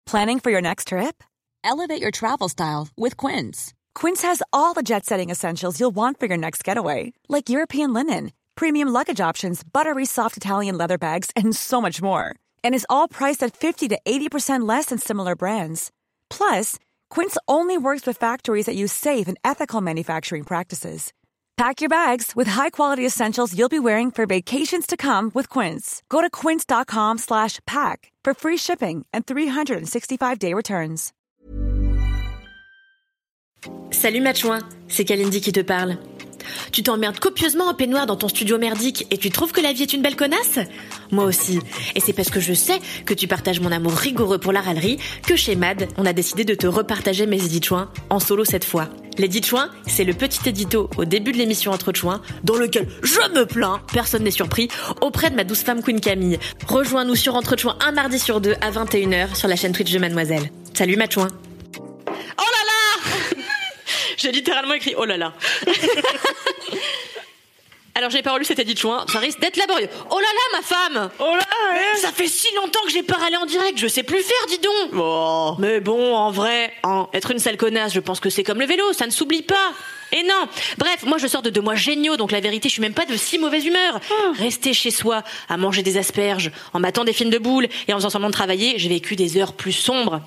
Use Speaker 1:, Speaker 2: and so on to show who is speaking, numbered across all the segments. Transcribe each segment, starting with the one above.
Speaker 1: Planning for your next trip? Elevate your travel style with Quince. Quince has all the jet-setting essentials you'll want for your next getaway, like European linen, premium luggage options, buttery soft Italian leather bags, and so much more. And is all priced at 50 to 80% less than similar brands. Plus, Quince only works with factories that use safe and ethical manufacturing practices. Pack your bags with high-quality essentials you'll be wearing for vacations to come with Quince. Go to quince.com/pack for free shipping and 365-day returns.
Speaker 2: Salut Matchouin, c'est Kalindi qui te parle. Tu t'emmerdes copieusement en peignoir dans ton studio merdique et tu trouves que la vie est une belle connasse ? Moi aussi. Et c'est parce que je sais que tu partages mon amour rigoureux pour la râlerie que chez MAD, on a décidé de te repartager mes édits-chouins en solo cette fois. L'édit-chouin, c'est le petit édito au début de l'émission Entre Chouins dans lequel je me plains, personne n'est surpris, auprès de ma douce femme Queen Camille. Rejoins-nous sur Entre Chouins un mardi sur deux à 21h sur la chaîne Twitch de Mademoiselle. Salut Matchouin. Oh là là J'ai littéralement écrit oh là là. Alors j'ai pas relu cet édit-chouin, ça risque d'être laborieux. Oh là là ma femme. Oh là là. Ça fait si longtemps que j'ai pas râlé en direct, je sais plus faire, dis donc. Oh. Mais bon, en vrai, être une sale connasse, je pense que c'est comme le vélo, ça ne s'oublie pas. Et non. Bref, moi je sors de 2 mois géniaux, donc la vérité, je suis même pas de si mauvaise humeur. Rester chez soi, à manger des asperges, en battant des films de boules et en faisant semblant de travailler, j'ai vécu des heures plus sombres.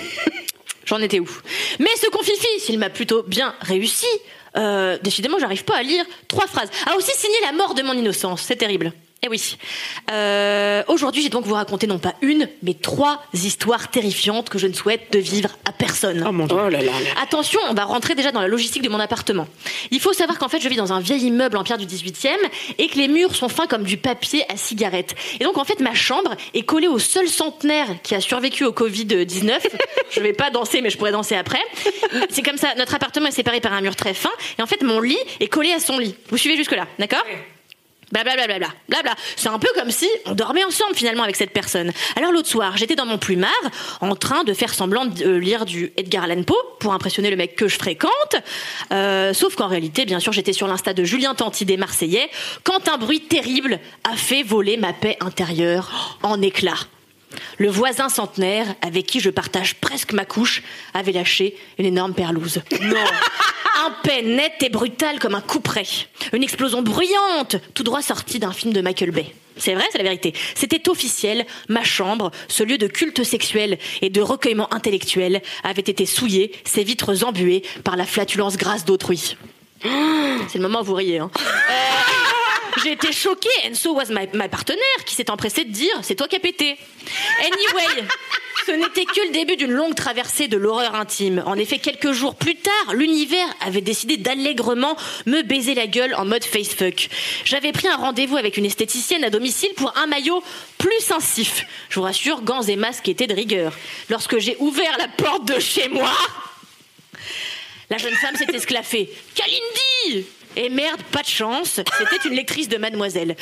Speaker 2: J'en étais où ? Mais ce confifi, il m'a plutôt bien réussi. Décidément, j'arrive pas à lire 3 phrases. A aussi signé la mort de mon innocence. C'est terrible. Eh oui. Aujourd'hui, j'ai donc vous raconter non pas une, mais 3 histoires terrifiantes que je ne souhaite de vivre à personne.
Speaker 3: Oh mon Dieu. Oh là là.
Speaker 2: Attention, on va rentrer déjà dans la logistique de mon appartement. Il faut savoir qu'en fait, je vis dans un vieil immeuble en pierre du 18e et que les murs sont fins comme du papier à cigarette. Et donc, en fait, ma chambre est collée au seul centenaire qui a survécu au Covid-19. Je vais pas danser, mais je pourrais danser après. C'est comme ça, notre appartement est séparé par un mur très fin et en fait, mon lit est collé à son lit. Vous suivez jusque-là, d'accord ? Blablabla, blabla. C'est un peu comme si on dormait ensemble finalement avec cette personne. Alors l'autre soir, j'étais dans mon plumard en train de faire semblant de lire du Edgar Allan Poe pour impressionner le mec que je fréquente. Sauf qu'en réalité, bien sûr, j'étais sur l'Insta de Julien Tanti des Marseillais quand un bruit terrible a fait voler ma paix intérieure en éclats. Le voisin centenaire, avec qui je partage presque ma couche, avait lâché une énorme perlouse. Non. Un paix net et brutal comme un couperet. Une explosion bruyante, tout droit sortie d'un film de Michael Bay. C'est vrai, c'est la vérité. C'était officiel, ma chambre, ce lieu de culte sexuel et de recueillement intellectuel, avait été souillé, ses vitres embuées par la flatulence grasse d'autrui. C'est le moment où vous riez, hein. J'ai été choquée, and so was ma partenaire, qui s'est empressée de dire « c'est toi qui as pété ». Anyway, ce n'était que le début d'une longue traversée de l'horreur intime. En effet, quelques jours plus tard, l'univers avait décidé d'allègrement me baiser la gueule en mode facefuck. J'avais pris un rendez-vous avec une esthéticienne à domicile pour un maillot plus incif. Je vous rassure, gants et masques étaient de rigueur. Lorsque j'ai ouvert la porte de chez moi, la jeune femme s'est esclaffée. « Kalindi !» Et merde, pas de chance, c'était une lectrice de Mademoiselle.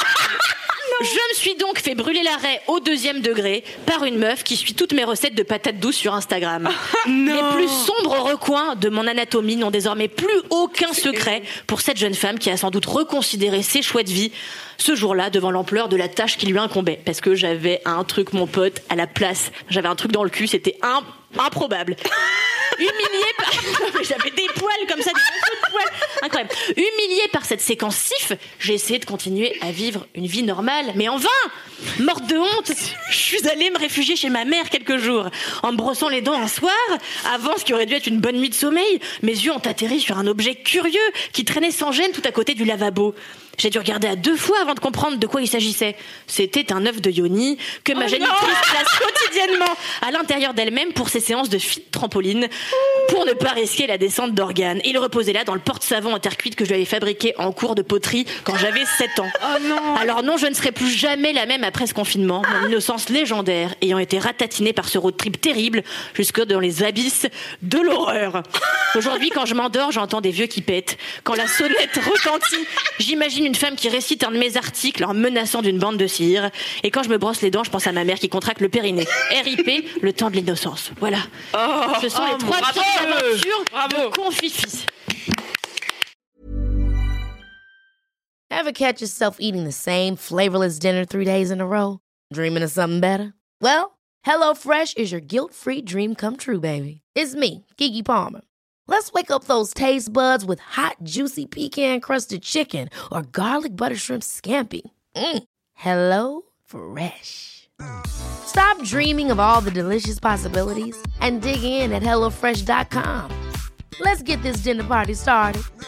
Speaker 2: Je me suis donc fait brûler l'arrêt au 2e degré par une meuf qui suit toutes mes recettes de patates douces sur Instagram. Les plus sombres recoins de mon anatomie n'ont désormais plus aucun secret pour cette jeune femme qui a sans doute reconsidéré ses choix de vie ce jour-là devant l'ampleur de la tâche qui lui incombait. Parce que j'avais un truc, mon pote, à la place. J'avais un truc dans le cul, c'était improbable. Humiliée par... J'avais des poils comme ça, des morceaux de poils. Incroyable. Humiliée par cette séquence sif, j'ai essayé de continuer à vivre une vie normale, mais en vain. Morte de honte, je suis allée me réfugier chez ma mère quelques jours. En me brossant les dents un soir, avant ce qui aurait dû être une bonne nuit de sommeil, mes yeux ont atterri sur un objet curieux qui traînait sans gêne tout à côté du lavabo. J'ai dû regarder à 2 fois avant de comprendre de quoi il s'agissait. C'était un œuf de yoni que ma génitrice place quotidiennement à l'intérieur d'elle-même pour ses séances de fit trampoline, pour ne pas risquer la descente d'organes. Il reposait là dans le porte-savon en terre cuite que je lui avais fabriqué en cours de poterie quand j'avais 7 ans. Oh non. Alors non, je ne serai plus jamais la même après ce confinement, mon innocence légendaire ayant été ratatinée par ce road trip terrible jusque dans les abysses de l'horreur. Aujourd'hui, quand je m'endors, j'entends des vieux qui pètent. Quand la sonnette retentit, j'imagine une femme qui récite un de mes articles en menaçant d'une bande de cire. Et quand je me brosse les dents, je pense à ma mère qui contracte le périnée. RIP, le temps de l'innocence. Voilà. Ce sont les 3 petites aventures de Confifi.
Speaker 4: Ever catch yourself eating the same flavorless dinner 3 days in a row? Dreaming of something better? Well, HelloFresh is your guilt-free dream come true, baby. It's me, Keke Palmer. Let's wake up those taste buds with hot, juicy pecan-crusted chicken or garlic butter shrimp scampi. Hello Fresh. Stop dreaming of all the delicious possibilities and dig in at HelloFresh.com. Let's get this dinner party started.